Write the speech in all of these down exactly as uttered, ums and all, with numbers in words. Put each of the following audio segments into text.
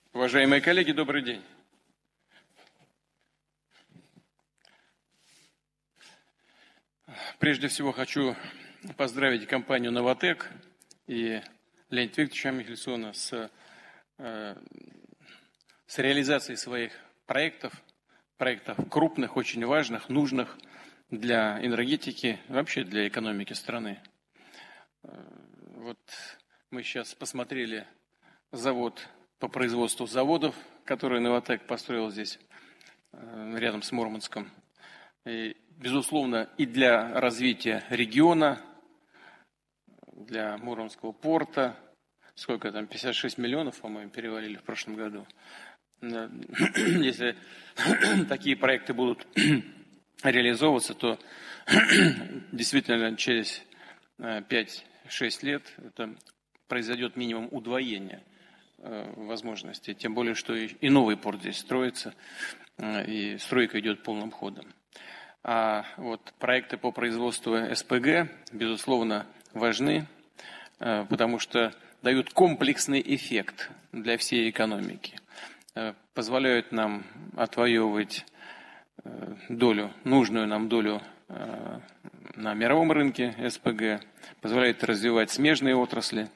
Уважаемые коллеги, добрый день. Прежде всего хочу поздравить компанию «Новатэк» и Леонида Викторовича Михельсона с, э, с реализацией своих проектов, проектов крупных, очень важных, нужных для энергетики, вообще для экономики страны. Вот мы сейчас посмотрели завод по производству заводов, который «Новатэк» построил здесь, рядом с Мурманском. И, безусловно, и для развития региона, для Мурманского порта, сколько там, пятьдесят шесть миллионов, по-моему, перевалили в прошлом году. Если такие проекты будут реализовываться, то действительно через пять-шесть лет это произойдет минимум удвоение возможностей. Тем более, что и новый порт здесь строится, и стройка идет полным ходом. А вот проекты по производству СПГ, безусловно, важны, потому что дают комплексный эффект для всей экономики. Позволяют нам отвоевывать долю, нужную нам долю на мировом рынке СПГ, позволяет развивать смежные отрасли.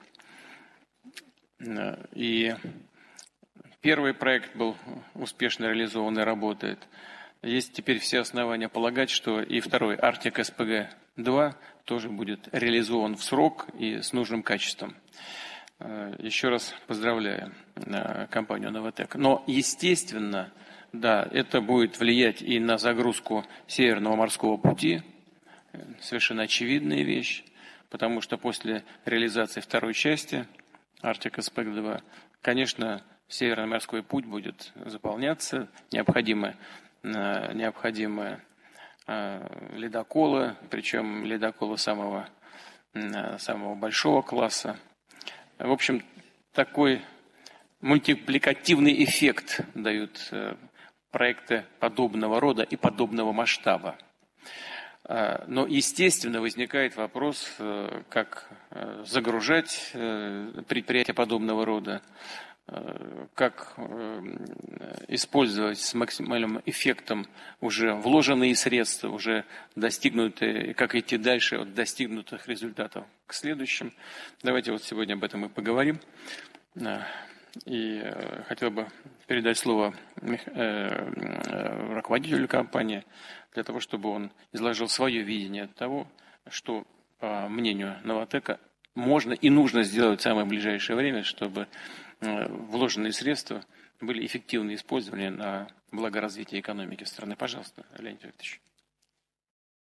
И первый проект был успешно реализован и работает. Есть теперь все основания полагать, что и второй Arctic эс пэ гэ два тоже будет реализован в срок и с нужным качеством. Еще раз поздравляю компанию «Новатэк». Но, естественно, да, это будет влиять и на загрузку Северного морского пути. Совершенно очевидная вещь, потому что после реализации второй части Arctic эс пэ гэ два, конечно, Северный морской путь будет заполняться, необходимы, необходимы ледоколы, причем ледоколы самого, самого большого класса. В общем, такой мультипликативный эффект дают проекты подобного рода и подобного масштаба. Но, естественно, возникает вопрос, как загружать предприятия подобного рода, как использовать с максимальным эффектом уже вложенные средства, уже достигнутые, как идти дальше от достигнутых результатов к следующим. Давайте вот сегодня об этом и поговорим. И хотел бы передать слово руководителю компании, для того, чтобы он изложил свое видение того, что, по мнению «Новатэка», можно и нужно сделать в самое ближайшее время, чтобы вложенные средства были эффективно использованы на благо развития экономики страны. Пожалуйста, Леонид Викторович.